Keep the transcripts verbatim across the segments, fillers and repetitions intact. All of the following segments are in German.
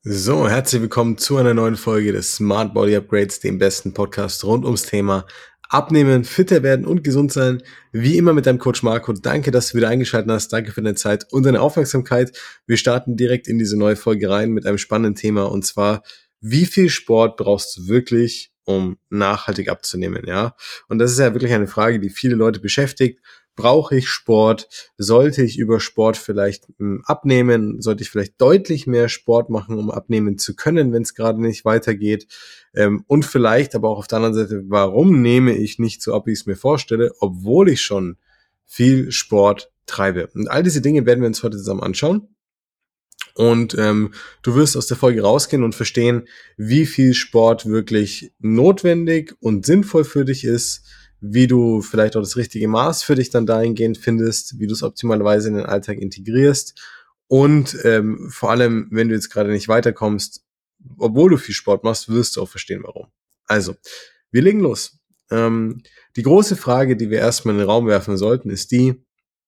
So, herzlich willkommen zu einer neuen Folge des Smart Body Upgrades, dem besten Podcast rund ums Thema Abnehmen, fitter werden und gesund sein. Wie immer mit deinem Coach Marco. Danke, dass du wieder eingeschaltet hast. Danke für deine Zeit und deine Aufmerksamkeit. Wir starten direkt in diese neue Folge rein mit einem spannenden Thema, und zwar: Wie viel Sport brauchst du wirklich, um nachhaltig abzunehmen? Ja, und das ist ja wirklich eine Frage, die viele Leute beschäftigt. Brauche ich Sport? Sollte ich über Sport vielleicht ähm, abnehmen? Sollte ich vielleicht deutlich mehr Sport machen, um abnehmen zu können, wenn es gerade nicht weitergeht? Ähm, und vielleicht aber auch auf der anderen Seite, warum nehme ich nicht so ab, wie ich es mir vorstelle, obwohl ich schon viel Sport treibe? Und all diese Dinge werden wir uns heute zusammen anschauen. Und ähm, du wirst aus der Folge rausgehen und verstehen, wie viel Sport wirklich notwendig und sinnvoll für dich ist, wie du vielleicht auch das richtige Maß für dich dann dahingehend findest, wie du es optimalerweise in den Alltag integrierst und ähm, vor allem, wenn du jetzt gerade nicht weiterkommst, obwohl du viel Sport machst, wirst du auch verstehen, warum. Also, wir legen los. Ähm, die große Frage, die wir erstmal in den Raum werfen sollten, ist die: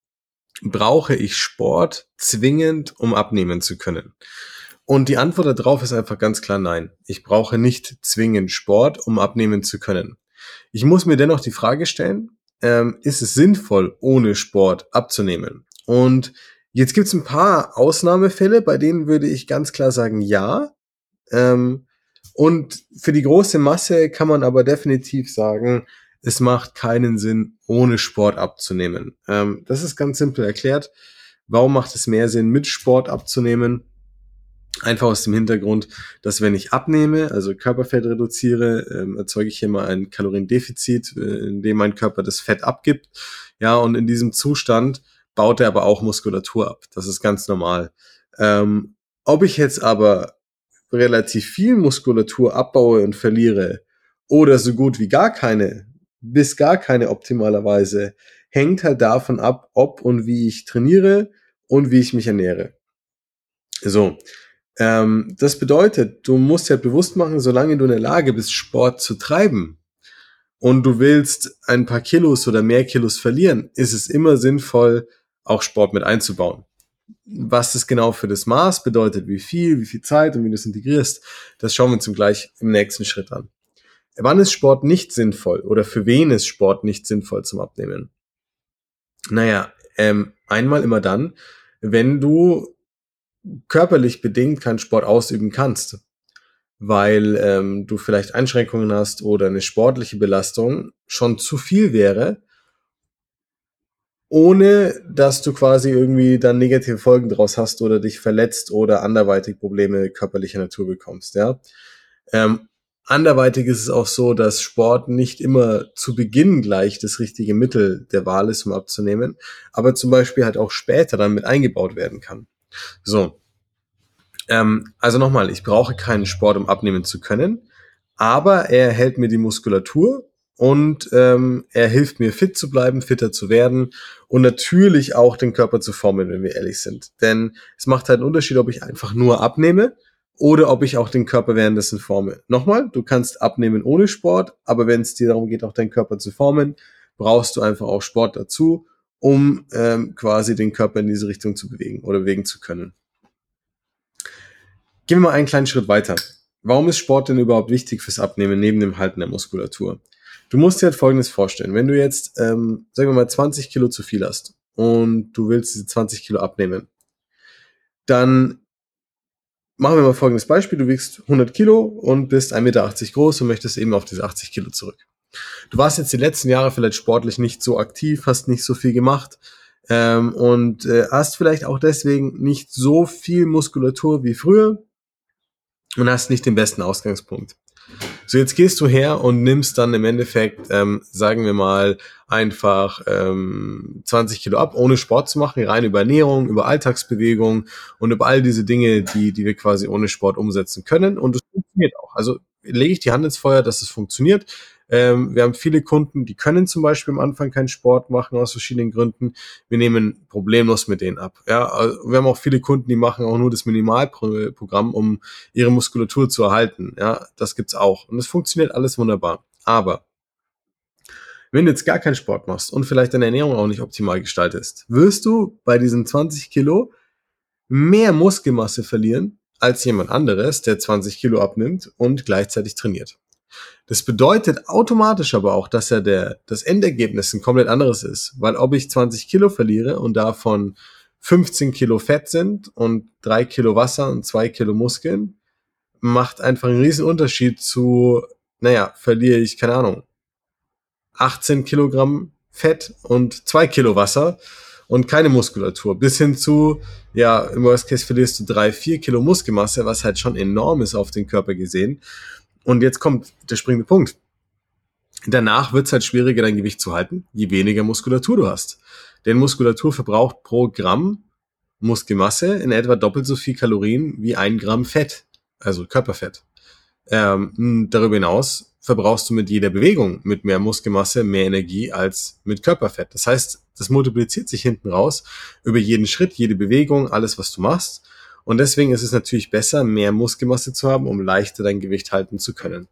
Brauche ich Sport zwingend, um abnehmen zu können? Und die Antwort darauf ist einfach ganz klar nein. Ich brauche nicht zwingend Sport, um abnehmen zu können. Ich muss mir dennoch die Frage stellen, ähm, ist es sinnvoll, ohne Sport abzunehmen? Und jetzt gibt es ein paar Ausnahmefälle, bei denen würde ich ganz klar sagen, ja. Ähm, und für die große Masse kann man aber definitiv sagen, es macht keinen Sinn, ohne Sport abzunehmen. Ähm, das ist ganz simpel erklärt. Warum macht es mehr Sinn, mit Sport abzunehmen? Einfach aus dem Hintergrund, dass wenn ich abnehme, also Körperfett reduziere, ähm, erzeuge ich hier mal ein Kaloriendefizit, äh, in dem mein Körper das Fett abgibt. Ja, und in diesem Zustand baut er aber auch Muskulatur ab. Das ist ganz normal. Ähm, ob ich jetzt aber relativ viel Muskulatur abbaue und verliere oder so gut wie gar keine, bis gar keine optimalerweise, hängt halt davon ab, ob und wie ich trainiere und wie ich mich ernähre. So, ähm, das bedeutet, du musst dir halt bewusst machen, solange du in der Lage bist, Sport zu treiben und du willst ein paar Kilos oder mehr Kilos verlieren, ist es immer sinnvoll, auch Sport mit einzubauen. Was das genau für das Maß bedeutet, wie viel, wie viel Zeit und wie du es integrierst, das schauen wir uns gleich im nächsten Schritt an. Wann ist Sport nicht sinnvoll oder für wen ist Sport nicht sinnvoll zum Abnehmen? Naja, ähm, einmal immer dann, wenn du körperlich bedingt keinen Sport ausüben kannst, weil ähm, du vielleicht Einschränkungen hast oder eine sportliche Belastung schon zu viel wäre, ohne dass du quasi irgendwie dann negative Folgen daraus hast oder dich verletzt oder anderweitig Probleme körperlicher Natur bekommst, ja. Ähm, anderweitig ist es auch so, dass Sport nicht immer zu Beginn gleich das richtige Mittel der Wahl ist, um abzunehmen, aber zum Beispiel halt auch später dann mit eingebaut werden kann. So, ähm, also nochmal, ich brauche keinen Sport, um abnehmen zu können, aber er erhält mir die Muskulatur und ähm, er hilft mir, fit zu bleiben, fitter zu werden und natürlich auch den Körper zu formen, wenn wir ehrlich sind. Denn es macht halt einen Unterschied, ob ich einfach nur abnehme oder ob ich auch den Körper währenddessen forme. Nochmal, du kannst abnehmen ohne Sport, aber wenn es dir darum geht, auch deinen Körper zu formen, brauchst du einfach auch Sport dazu, um ähm, quasi den Körper in diese Richtung zu bewegen oder bewegen zu können. Gehen wir mal einen kleinen Schritt weiter. Warum ist Sport denn überhaupt wichtig fürs Abnehmen neben dem Halten der Muskulatur? Du musst dir halt Folgendes vorstellen. Wenn du jetzt, ähm, sagen wir mal, zwanzig Kilo zu viel hast und du willst diese zwanzig Kilo abnehmen, dann machen wir mal folgendes Beispiel. Du wiegst hundert Kilo und bist ein Meter achtzig groß und möchtest eben auf diese achtzig Kilo zurück. Du warst jetzt die letzten Jahre vielleicht sportlich nicht so aktiv, hast nicht so viel gemacht ähm, und äh, hast vielleicht auch deswegen nicht so viel Muskulatur wie früher und hast nicht den besten Ausgangspunkt. So, jetzt gehst du her und nimmst dann im Endeffekt, ähm, sagen wir mal, einfach ähm, zwanzig Kilo ab, ohne Sport zu machen, rein über Ernährung, über Alltagsbewegung und über all diese Dinge, die die wir quasi ohne Sport umsetzen können. Und es funktioniert auch. Also lege ich die Hand ins Feuer, dass es funktioniert. Ähm, wir haben viele Kunden, die können zum Beispiel am Anfang keinen Sport machen aus verschiedenen Gründen. Wir nehmen problemlos mit denen ab. Ja, also wir haben auch viele Kunden, die machen auch nur das Minimalprogramm, um ihre Muskulatur zu erhalten. Ja, das gibt's auch. Und es funktioniert alles wunderbar. Aber wenn du jetzt gar keinen Sport machst und vielleicht deine Ernährung auch nicht optimal gestaltest, wirst du bei diesen zwanzig Kilo mehr Muskelmasse verlieren, als jemand anderes, der zwanzig Kilo abnimmt und gleichzeitig trainiert. Das bedeutet automatisch aber auch, dass ja der, das Endergebnis ein komplett anderes ist. Weil ob ich zwanzig Kilo verliere und davon fünfzehn Kilo Fett sind und drei Kilo Wasser und zwei Kilo Muskeln, macht einfach einen riesen Unterschied zu, naja, verliere ich, keine Ahnung, achtzehn Kilogramm Fett und zwei Kilo Wasser und keine Muskulatur. Bis hin zu, ja, im Worst Case verlierst du drei, vier Kilo Muskelmasse, was halt schon enorm ist auf den Körper gesehen. Und jetzt kommt der springende Punkt. Danach wird es halt schwieriger, dein Gewicht zu halten, je weniger Muskulatur du hast. Denn Muskulatur verbraucht pro Gramm Muskelmasse in etwa doppelt so viel Kalorien wie ein Gramm Fett, also Körperfett. Ähm, darüber hinaus verbrauchst du mit jeder Bewegung mit mehr Muskelmasse mehr Energie als mit Körperfett. Das heißt, das multipliziert sich hinten raus über jeden Schritt, jede Bewegung, alles, was du machst. Und deswegen ist es natürlich besser, mehr Muskelmasse zu haben, um leichter dein Gewicht halten zu können.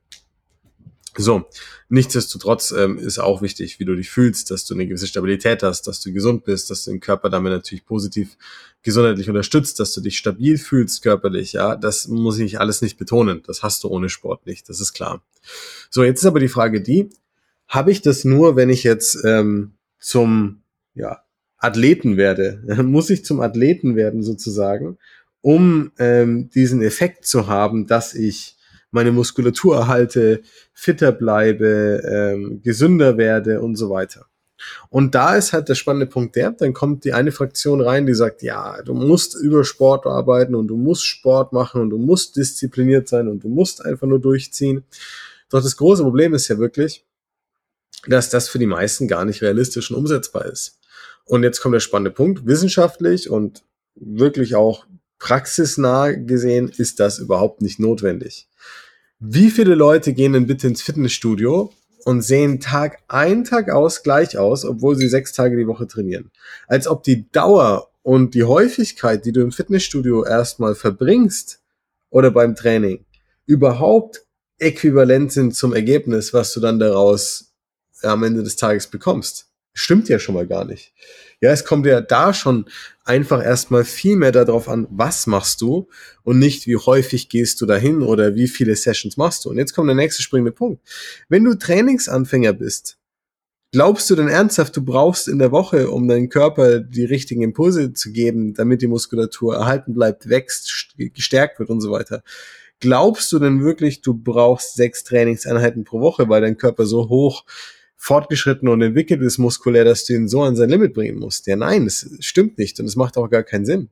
So, nichtsdestotrotz ähm, ist auch wichtig, wie du dich fühlst, dass du eine gewisse Stabilität hast, dass du gesund bist, dass du den Körper damit natürlich positiv gesundheitlich unterstützt, dass du dich stabil fühlst körperlich, ja, das muss ich alles nicht betonen, das hast du ohne Sport nicht, das ist klar. So, jetzt ist aber die Frage die, habe ich das nur, wenn ich jetzt ähm, zum ja, Athleten werde, muss ich zum Athleten werden sozusagen, um ähm, diesen Effekt zu haben, dass ich meine Muskulatur erhalte, fitter bleibe, ähm, gesünder werde und so weiter. Und da ist halt der spannende Punkt der, dann kommt die eine Fraktion rein, die sagt, ja, du musst über Sport arbeiten und du musst Sport machen und du musst diszipliniert sein und du musst einfach nur durchziehen. Doch das große Problem ist ja wirklich, dass das für die meisten gar nicht realistisch und umsetzbar ist. Und jetzt kommt der spannende Punkt, wissenschaftlich und wirklich auch praxisnah gesehen ist das überhaupt nicht notwendig. Wie viele Leute gehen denn bitte ins Fitnessstudio und sehen Tag ein, Tag aus gleich aus, obwohl sie sechs Tage die Woche trainieren? Als ob die Dauer und die Häufigkeit, die du im Fitnessstudio erstmal verbringst oder beim Training, überhaupt äquivalent sind zum Ergebnis, was du dann daraus am Ende des Tages bekommst. Stimmt ja schon mal gar nicht. Ja, es kommt ja da schon einfach erstmal viel mehr darauf an, was machst du und nicht, wie häufig gehst du dahin oder wie viele Sessions machst du. Und jetzt kommt der nächste springende Punkt. Wenn du Trainingsanfänger bist, glaubst du denn ernsthaft, du brauchst in der Woche, um deinem Körper die richtigen Impulse zu geben, damit die Muskulatur erhalten bleibt, wächst, gestärkt wird und so weiter? Glaubst du denn wirklich, du brauchst sechs Trainingseinheiten pro Woche, weil dein Körper so hoch fortgeschritten und entwickelt ist muskulär, dass du ihn so an sein Limit bringen musst? Ja, nein, das stimmt nicht und es macht auch gar keinen Sinn.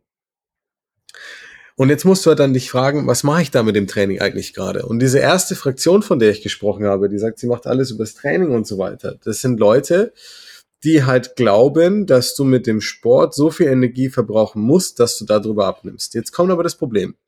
Und jetzt musst du halt dann dich fragen, was mache ich da mit dem Training eigentlich gerade? Und diese erste Fraktion, von der ich gesprochen habe, die sagt, sie macht alles übers Training und so weiter, das sind Leute, die halt glauben, dass du mit dem Sport so viel Energie verbrauchen musst, dass du darüber abnimmst. Jetzt kommt aber das Problem.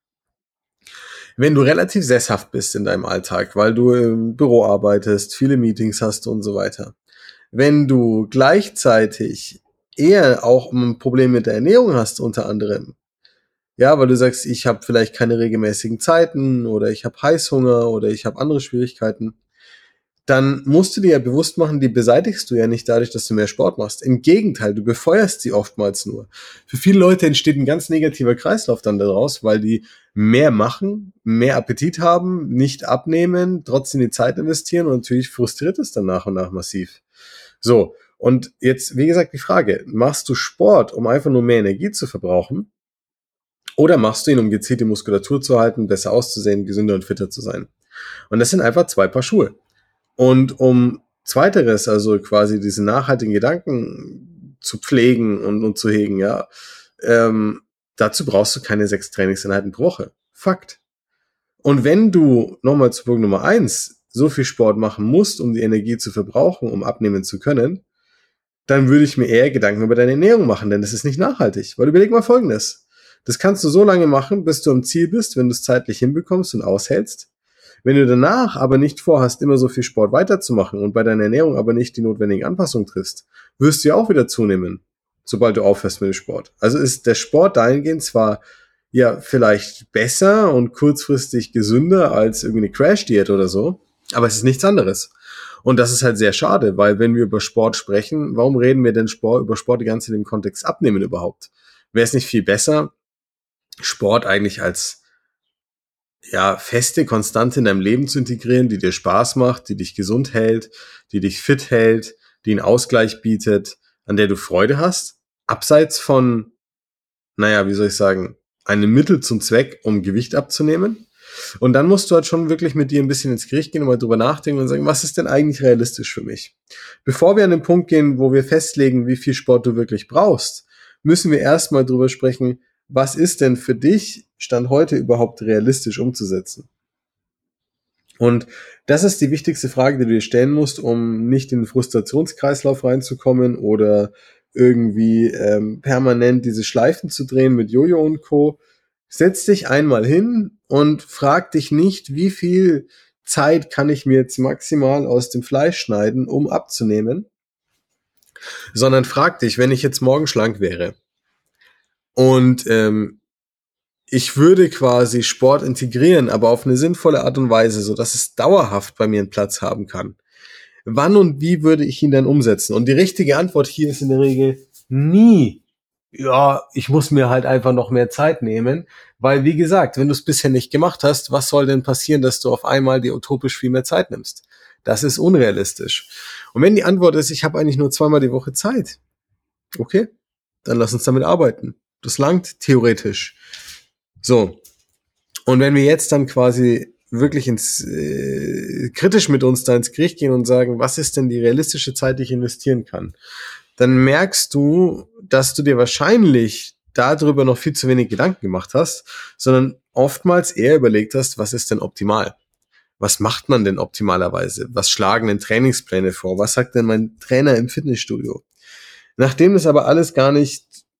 Wenn du relativ sesshaft bist in deinem Alltag, weil du im Büro arbeitest, viele Meetings hast und so weiter, wenn du gleichzeitig eher auch ein Problem mit der Ernährung hast, unter anderem, ja, weil du sagst, ich habe vielleicht keine regelmäßigen Zeiten oder ich habe Heißhunger oder ich habe andere Schwierigkeiten, dann musst du dir ja bewusst machen, die beseitigst du ja nicht dadurch, dass du mehr Sport machst. Im Gegenteil, du befeuerst sie oftmals nur. Für viele Leute entsteht ein ganz negativer Kreislauf dann daraus, weil die mehr machen, mehr Appetit haben, nicht abnehmen, trotzdem die Zeit investieren und natürlich frustriert es dann nach und nach massiv. So, und jetzt, wie gesagt, die Frage, machst du Sport, um einfach nur mehr Energie zu verbrauchen? Oder machst du ihn, um gezielt die Muskulatur zu halten, besser auszusehen, gesünder und fitter zu sein? Und das sind einfach zwei Paar Schuhe. Und um Zweiteres, also quasi diese nachhaltigen Gedanken zu pflegen und, und zu hegen, ja, ähm, dazu brauchst du keine sechs Trainingseinheiten pro Woche. Fakt. Und wenn du, nochmal zu Punkt Nummer eins, so viel Sport machen musst, um die Energie zu verbrauchen, um abnehmen zu können, dann würde ich mir eher Gedanken über deine Ernährung machen, denn das ist nicht nachhaltig. Weil überleg mal Folgendes. Das kannst du so lange machen, bis du am Ziel bist, wenn du es zeitlich hinbekommst und aushältst. Wenn du danach aber nicht vorhast, immer so viel Sport weiterzumachen und bei deiner Ernährung aber nicht die notwendigen Anpassungen triffst, wirst du ja auch wieder zunehmen, sobald du aufhörst mit dem Sport. Also ist der Sport dahingehend zwar ja vielleicht besser und kurzfristig gesünder als irgendwie eine Crash-Diät oder so, aber es ist nichts anderes. Und das ist halt sehr schade, weil wenn wir über Sport sprechen, warum reden wir denn Sport, über Sport die ganze Zeit im Kontext Abnehmen überhaupt? Wäre es nicht viel besser, Sport eigentlich als ja, feste Konstante in deinem Leben zu integrieren, die dir Spaß macht, die dich gesund hält, die dich fit hält, die einen Ausgleich bietet, an der du Freude hast, abseits von, naja, wie soll ich sagen, einem Mittel zum Zweck, um Gewicht abzunehmen. Und dann musst du halt schon wirklich mit dir ein bisschen ins Gericht gehen und mal drüber nachdenken und sagen, was ist denn eigentlich realistisch für mich? Bevor wir an den Punkt gehen, wo wir festlegen, wie viel Sport du wirklich brauchst, müssen wir erstmal drüber sprechen, was ist denn für dich Stand heute überhaupt realistisch umzusetzen? Und das ist die wichtigste Frage, die du dir stellen musst, um nicht in den Frustrationskreislauf reinzukommen oder irgendwie ähm, permanent diese Schleifen zu drehen mit Jojo und Co. Setz dich einmal hin und frag dich nicht, wie viel Zeit kann ich mir jetzt maximal aus dem Fleisch schneiden, um abzunehmen, sondern frag dich, wenn ich jetzt morgen schlank wäre und ähm, ich würde quasi Sport integrieren, aber auf eine sinnvolle Art und Weise, so dass es dauerhaft bei mir einen Platz haben kann. Wann und wie würde ich ihn dann umsetzen? Und die richtige Antwort hier ist in der Regel nie. Ja, ich muss mir halt einfach noch mehr Zeit nehmen, weil wie gesagt, wenn du es bisher nicht gemacht hast, was soll denn passieren, dass du auf einmal dir utopisch viel mehr Zeit nimmst? Das ist unrealistisch. Und wenn die Antwort ist, ich habe eigentlich nur zweimal die Woche Zeit, okay, dann lass uns damit arbeiten. Das langt theoretisch. So, und wenn wir jetzt dann quasi wirklich ins äh, kritisch mit uns da ins Gericht gehen und sagen, was ist denn die realistische Zeit, die ich investieren kann, dann merkst du, dass du dir wahrscheinlich darüber noch viel zu wenig Gedanken gemacht hast, sondern oftmals eher überlegt hast, was ist denn optimal? Was macht man denn optimalerweise? Was schlagen denn Trainingspläne vor? Was sagt denn mein Trainer im Fitnessstudio? Nachdem das aber alles gar nicht,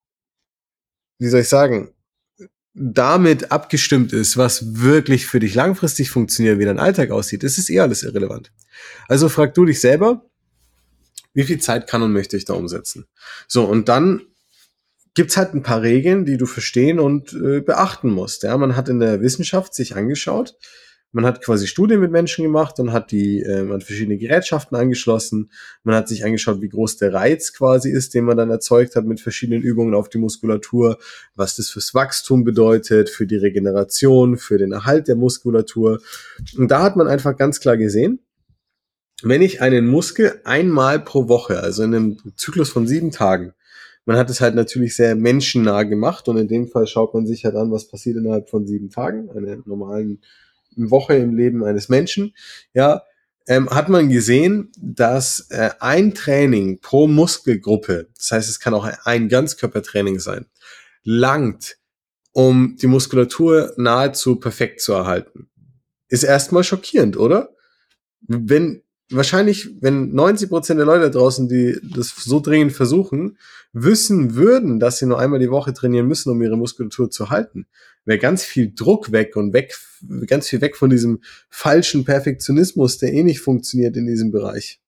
wie soll ich sagen, damit abgestimmt ist, was wirklich für dich langfristig funktioniert, wie dein Alltag aussieht, ist es eh alles irrelevant. Also frag du dich selber, wie viel Zeit kann und möchte ich da umsetzen? So, und dann gibt's halt ein paar Regeln, die du verstehen und äh, beachten musst. Ja, man hat in der Wissenschaft sich angeschaut, man hat quasi Studien mit Menschen gemacht und hat die äh, man hat verschiedene Gerätschaften angeschlossen. Man hat sich angeschaut, wie groß der Reiz quasi ist, den man dann erzeugt hat mit verschiedenen Übungen auf die Muskulatur, was das fürs Wachstum bedeutet, für die Regeneration, für den Erhalt der Muskulatur. Und da hat man einfach ganz klar gesehen, wenn ich einen Muskel einmal pro Woche, also in einem Zyklus von sieben Tagen, man hat es halt natürlich sehr menschennah gemacht und in dem Fall schaut man sich halt an, was passiert innerhalb von sieben Tagen, einer normalen Woche im Leben eines Menschen, ja, ähm, hat man gesehen, dass äh, ein Training pro Muskelgruppe, das heißt, es kann auch ein Ganzkörpertraining sein, langt, um die Muskulatur nahezu perfekt zu erhalten. Ist erstmal schockierend, oder? Wenn wahrscheinlich, wenn neunzig Prozent der Leute da draußen, die das so dringend versuchen, wissen würden, dass sie nur einmal die Woche trainieren müssen, um ihre Muskulatur zu halten, wäre ganz viel Druck weg und weg, ganz viel weg von diesem falschen Perfektionismus, der eh nicht funktioniert in diesem Bereich.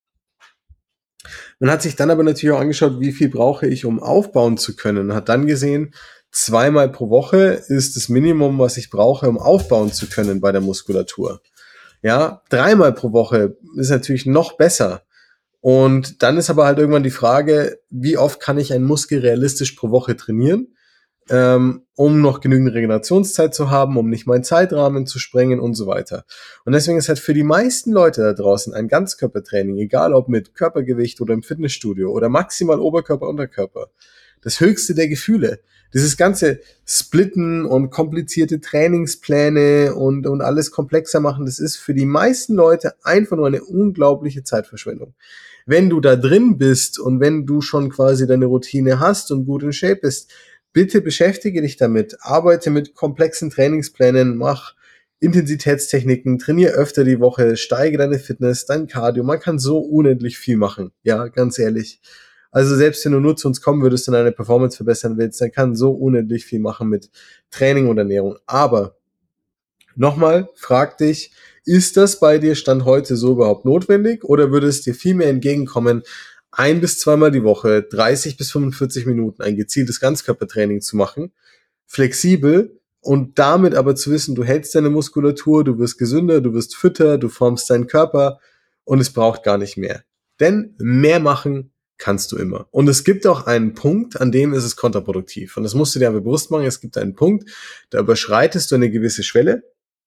Man hat sich dann aber natürlich auch angeschaut, wie viel brauche ich, um aufbauen zu können, und hat dann gesehen, zweimal pro Woche ist das Minimum, was ich brauche, um aufbauen zu können bei der Muskulatur. Ja, dreimal pro Woche ist natürlich noch besser. Und dann ist aber halt irgendwann die Frage, wie oft kann ich einen Muskel realistisch pro Woche trainieren, ähm, um noch genügend Regenerationszeit zu haben, um nicht meinen Zeitrahmen zu sprengen und so weiter. Und deswegen ist halt für die meisten Leute da draußen ein Ganzkörpertraining, egal ob mit Körpergewicht oder im Fitnessstudio oder maximal Oberkörper, Unterkörper, das höchste der Gefühle. Dieses ganze Splitten und komplizierte Trainingspläne und, und alles komplexer machen, das ist für die meisten Leute einfach nur eine unglaubliche Zeitverschwendung. Wenn du da drin bist und wenn du schon quasi deine Routine hast und gut in Shape bist, bitte beschäftige dich damit, arbeite mit komplexen Trainingsplänen, mach Intensitätstechniken, trainiere öfter die Woche, steige deine Fitness, dein Cardio. Man kann so unendlich viel machen, ja, ganz ehrlich. Also selbst wenn du nur zu uns kommen würdest und deine Performance verbessern willst, dann kann so unendlich viel machen mit Training und Ernährung. Aber nochmal, frag dich, ist das bei dir Stand heute so überhaupt notwendig oder würde es dir viel mehr entgegenkommen, ein bis zweimal die Woche, dreißig bis fünfundvierzig Minuten ein gezieltes Ganzkörpertraining zu machen, flexibel und damit aber zu wissen, du hältst deine Muskulatur, du wirst gesünder, du wirst fitter, du formst deinen Körper und es braucht gar nicht mehr. Denn mehr machen kannst du immer. Und es gibt auch einen Punkt, an dem ist es kontraproduktiv. Und das musst du dir aber bewusst machen, es gibt einen Punkt, da überschreitest du eine gewisse Schwelle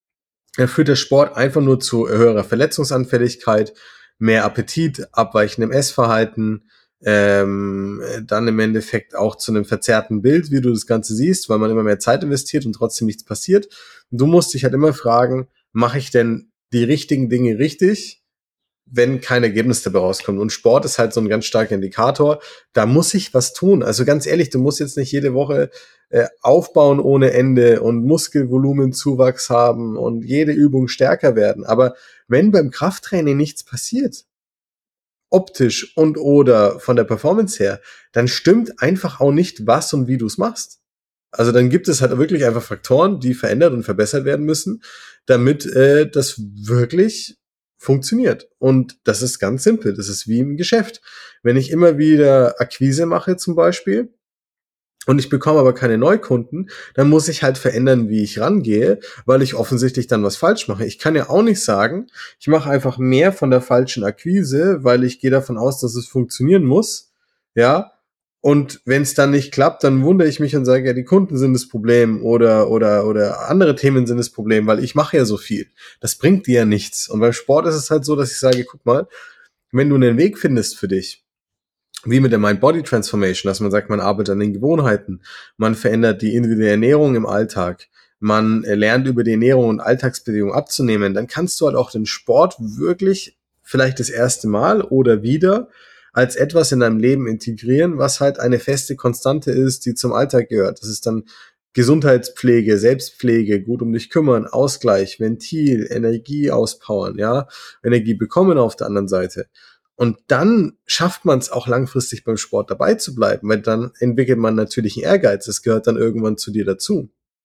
dann führt der Sport einfach nur zu höherer Verletzungsanfälligkeit, mehr Appetit, abweichendem Essverhalten, ähm, dann im Endeffekt auch zu einem verzerrten Bild, wie du das Ganze siehst, weil man immer mehr Zeit investiert und trotzdem nichts passiert. Und du musst dich halt immer fragen, mache ich denn die richtigen Dinge richtig, wenn kein Ergebnis dabei rauskommt. Und Sport ist halt so ein ganz starker Indikator. Da muss ich was tun. Also ganz ehrlich, du musst jetzt nicht jede Woche äh, aufbauen ohne Ende und Muskelvolumenzuwachs haben und jede Übung stärker werden. Aber wenn beim Krafttraining nichts passiert, optisch und oder von der Performance her, dann stimmt einfach auch nicht, was und wie du es machst. Also dann gibt es halt wirklich einfach Faktoren, die verändert und verbessert werden müssen, damit äh, das wirklich funktioniert. Und das ist ganz simpel. Das ist wie im Geschäft. Wenn ich immer wieder Akquise mache zum Beispiel, und ich bekomme aber keine Neukunden, dann muss ich halt verändern, wie ich rangehe, weil ich offensichtlich dann was falsch mache. Ich kann ja auch nicht sagen, ich mache einfach mehr von der falschen Akquise, weil ich gehe davon aus, dass es funktionieren muss, ja. Und wenn es dann nicht klappt, dann wundere ich mich und sage, ja, die Kunden sind das Problem oder oder oder andere Themen sind das Problem, weil ich mache ja so viel. Das bringt dir ja nichts. Und beim Sport ist es halt so, dass ich sage, guck mal, wenn du einen Weg findest für dich, wie mit der Mind-Body-Transformation, dass man sagt, man arbeitet an den Gewohnheiten, man verändert die individuelle Ernährung im Alltag, man lernt über die Ernährung und Alltagsbedingungen abzunehmen, dann kannst du halt auch den Sport wirklich vielleicht das erste Mal oder wieder als etwas in deinem Leben integrieren, was halt eine feste Konstante ist, die zum Alltag gehört. Das ist dann Gesundheitspflege, Selbstpflege, gut um dich kümmern, Ausgleich, Ventil, Energie auspowern, ja, Energie bekommen auf der anderen Seite. Und dann schafft man es auch langfristig beim Sport dabei zu bleiben, weil dann entwickelt man natürlich einen Ehrgeiz. Das gehört dann irgendwann zu dir dazu.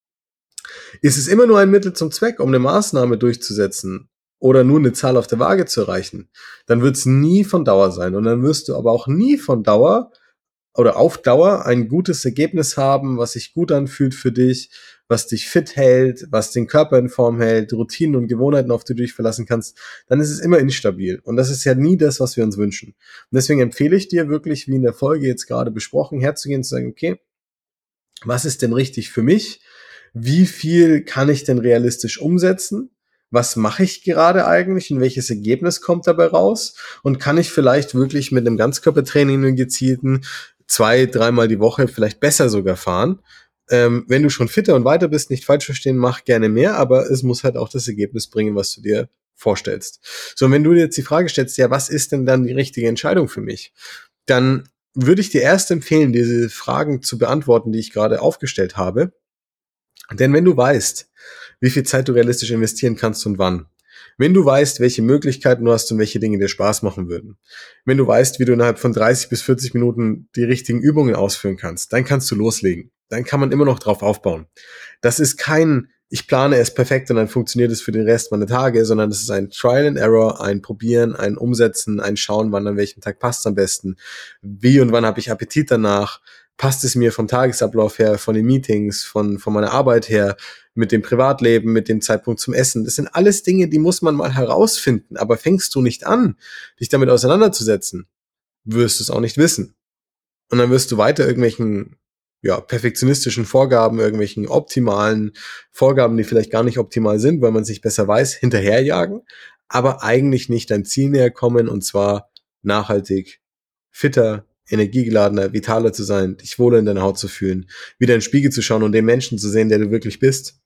Ist es immer nur ein Mittel zum Zweck, um eine Maßnahme durchzusetzen oder nur eine Zahl auf der Waage zu erreichen, dann wird es nie von Dauer sein. Und dann wirst du aber auch nie von Dauer oder auf Dauer ein gutes Ergebnis haben, was sich gut anfühlt für dich, was dich fit hält, was den Körper in Form hält, Routinen und Gewohnheiten, auf die du dich verlassen kannst, dann ist es immer instabil. Und das ist ja nie das, was wir uns wünschen. Und deswegen empfehle ich dir wirklich, wie in der Folge jetzt gerade besprochen, herzugehen und zu sagen, okay, was ist denn richtig für mich? Wie viel kann ich denn realistisch umsetzen? Was mache ich gerade eigentlich und welches Ergebnis kommt dabei raus? Und kann ich vielleicht wirklich mit einem Ganzkörpertraining, einem gezielten, zwei, dreimal die Woche vielleicht besser sogar fahren? Ähm, wenn du schon fitter und weiter bist, nicht falsch verstehen, mach gerne mehr, aber es muss halt auch das Ergebnis bringen, was du dir vorstellst. So, und wenn du dir jetzt die Frage stellst, ja, was ist denn dann die richtige Entscheidung für mich? Dann würde ich dir erst empfehlen, diese Fragen zu beantworten, die ich gerade aufgestellt habe. Denn wenn du weißt, wie viel Zeit du realistisch investieren kannst und wann, wenn du weißt, welche Möglichkeiten du hast und welche Dinge dir Spaß machen würden, wenn du weißt, wie du innerhalb von dreißig bis vierzig Minuten die richtigen Übungen ausführen kannst, dann kannst du loslegen. Dann kann man immer noch drauf aufbauen. Das ist kein, ich plane es perfekt und dann funktioniert es für den Rest meiner Tage, sondern das ist ein Trial and Error, ein Probieren, ein Umsetzen, ein Schauen, wann an welchem Tag passt es am besten, wie und wann habe ich Appetit danach, passt es mir vom Tagesablauf her, von den Meetings, von, von meiner Arbeit her, mit dem Privatleben, mit dem Zeitpunkt zum Essen. Das sind alles Dinge, die muss man mal herausfinden. Aber fängst du nicht an, dich damit auseinanderzusetzen, wirst du es auch nicht wissen. Und dann wirst du weiter irgendwelchen, ja, perfektionistischen Vorgaben, irgendwelchen optimalen Vorgaben, die vielleicht gar nicht optimal sind, weil man sich besser weiß, hinterherjagen, aber eigentlich nicht dein Ziel näher kommen, und zwar nachhaltig, fitter, energiegeladener, vitaler zu sein, dich wohler in deiner Haut zu fühlen, wieder in den Spiegel zu schauen und den Menschen zu sehen, der du wirklich bist.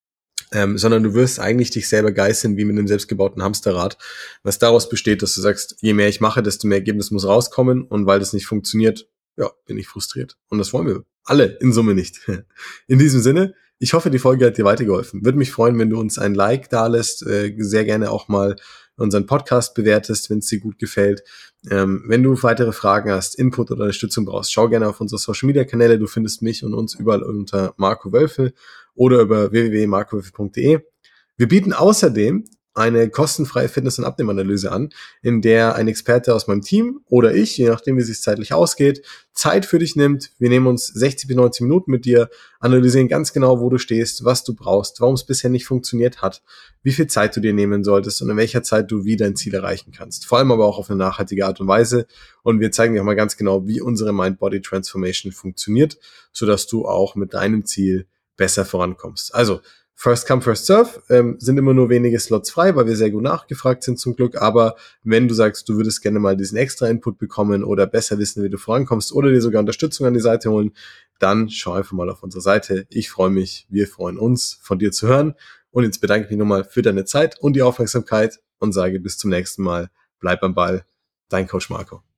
Ähm, sondern du wirst eigentlich dich selber geißeln wie mit einem selbstgebauten Hamsterrad, was daraus besteht, dass du sagst, je mehr ich mache, desto mehr Ergebnis muss rauskommen, und weil das nicht funktioniert, ja, bin ich frustriert. Und das wollen wir alle in Summe nicht. In diesem Sinne, ich hoffe, die Folge hat dir weitergeholfen. Würde mich freuen, wenn du uns ein Like dalässt, äh, sehr gerne auch mal unseren Podcast bewertest, wenn es dir gut gefällt. Ähm, wenn du weitere Fragen hast, Input oder Unterstützung brauchst, schau gerne auf unsere Social Media Kanäle. Du findest mich und uns überall unter Marco Wölfe oder über w w w punkt marco wölfe punkt d e. Wir bieten außerdem eine kostenfreie Fitness- und Abnehmanalyse an, in der ein Experte aus meinem Team oder ich, je nachdem wie es sich zeitlich ausgeht, Zeit für dich nimmt. Wir nehmen uns sechzig bis neunzig Minuten mit dir, analysieren ganz genau, wo du stehst, was du brauchst, warum es bisher nicht funktioniert hat, wie viel Zeit du dir nehmen solltest und in welcher Zeit du wie dein Ziel erreichen kannst. Vor allem aber auch auf eine nachhaltige Art und Weise. Und wir zeigen dir auch mal ganz genau, wie unsere Mind-Body-Transformation funktioniert, sodass du auch mit deinem Ziel besser vorankommst. Also, First come, first serve, ähm, sind immer nur wenige Slots frei, weil wir sehr gut nachgefragt sind zum Glück, aber wenn du sagst, du würdest gerne mal diesen extra Input bekommen oder besser wissen, wie du vorankommst oder dir sogar Unterstützung an die Seite holen, dann schau einfach mal auf unsere Seite. Ich freue mich, wir freuen uns, von dir zu hören und jetzt bedanke ich mich nochmal für deine Zeit und die Aufmerksamkeit und sage bis zum nächsten Mal. Bleib am Ball, dein Coach Marco.